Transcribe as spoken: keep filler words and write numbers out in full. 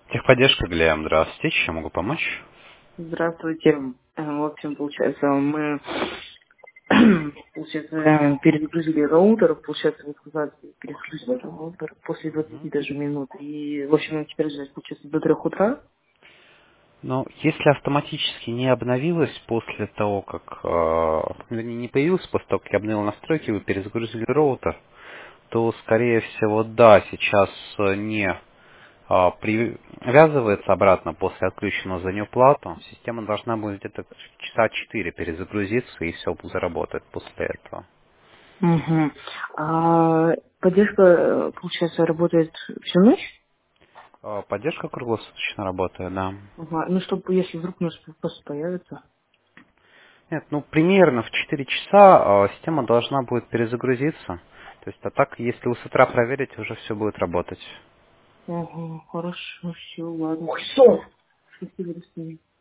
Техподдержка, Глеб, здравствуйте, чем могу помочь? Здравствуйте. Э, В общем, получается, мы получается, перезагрузили роутер, получается, вы сказали, перезагрузили роутер после двадцати Мгм. даже минут. И, в общем, он теперь ждать, получается, до трех утра. Ну, если автоматически не обновилось после того, как э, вернее, не появилось после того, как я обновил настройки, вы перезагрузили роутер, то, скорее всего, да, сейчас э, не э, привязывается обратно после отключенного за нее плату. Система должна будет где-то часа четыре перезагрузиться, и все заработает после этого. Угу. А поддержка, э, получается, работает всю ночь? Э, Поддержка круглосуточно работает, да. Ага. Ну, чтобы, если вдруг у нас просто появится. Нет, ну примерно в четыре часа э, система должна будет перезагрузиться. То есть, а так, если вы с утра проверите, уже все будет работать. Ага, хорошо, все, ладно. Ой, сон! Спасибо, до свидания.